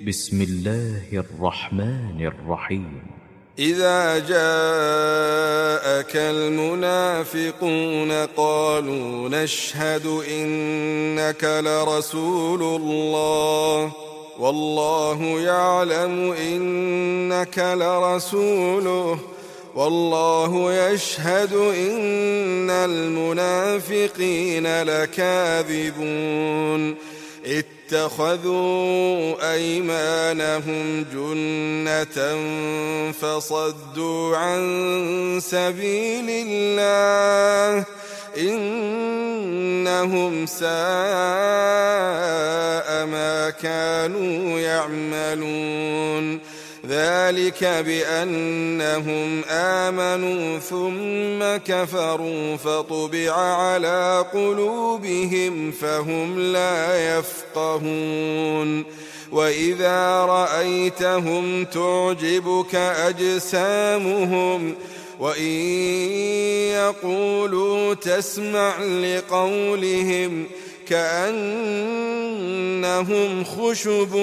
بسم الله الرحمن الرحيم. إذا جاءك المنافقون قالوا نشهد إنك لرسول الله والله يعلم إنك لرسوله والله يشهد إن المنافقين لكاذبون اتخذوا أيمانهم جنة فصدوا عن سبيل الله إنهم ساء ما كانوا يعملون ذلك بأنهم آمنوا ثم كفروا فطبع على قلوبهم فهم لا يفقهون وإذا رأيتهم تعجبك أجسامهم وإن يقولوا تسمع لقولهم كأنهم خشب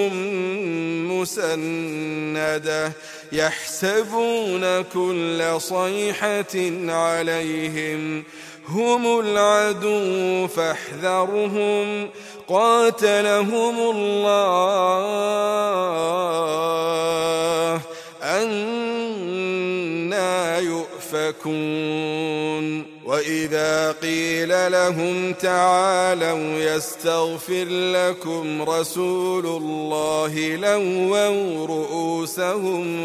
مسندة يحسبون كل صيحة عليهم هم العدو فاحذرهم قاتلهم الله أنى يؤفكون وإذا قيل لهم تعالوا يستغفر لكم رسول الله لووا رؤوسهم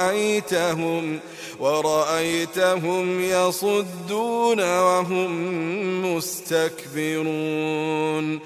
ورأيتهم يصدون وهم مستكبرون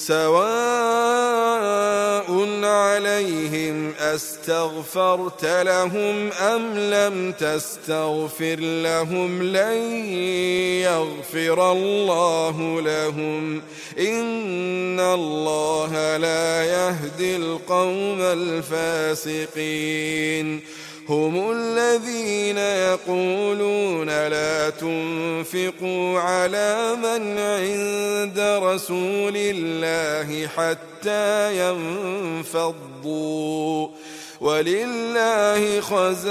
سواء عليهم أستغفرت لهم أم لم تستغفر لهم لن يغفر الله لهم إن الله لا يهدي القوم الفاسقين هم الذين يقولون لا تنفقوا على من عند رسول الله حتى ينفضوا ولله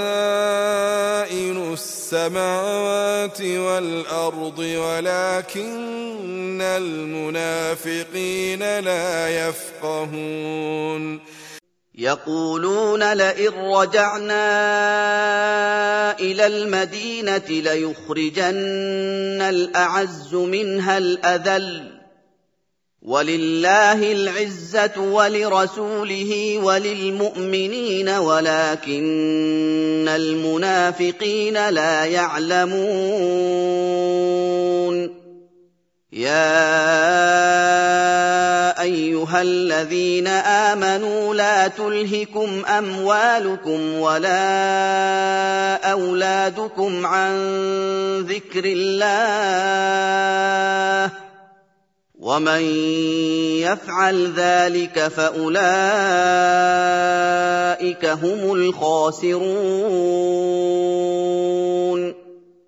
خزائن السماوات والأرض ولكن المنافقين لا يفقهون يقولون لئن رجعنا إلى المدينة ليخرجن الأعز منها الأذل ولله العزة ولرسوله وللمؤمنين ولكن المنافقين لا يعلمون يا أيها الذين آمنوا لا تلهكم أموالكم ولا أولادكم عن ذكر الله ومن يفعل ذلك فأولئك هم الخاسرون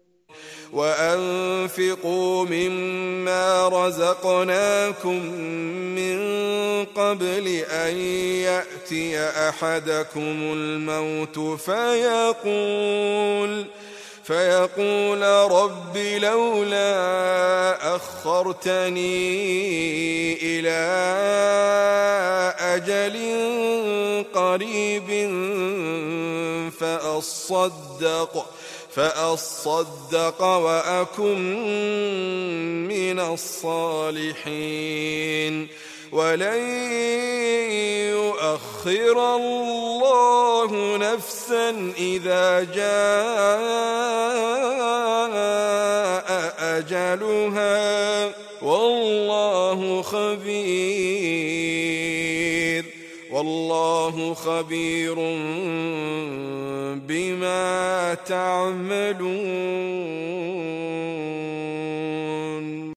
وأنفقوا مما رزقناكم من قبل أن يأتي أحدكم الموت فيقول رب لولا أخرتني إلى أجل قريب فأصدق وأكن من الصالحين ولن يؤخر الله نفسا إذا جاء أجلها والله خبير بما تعملون.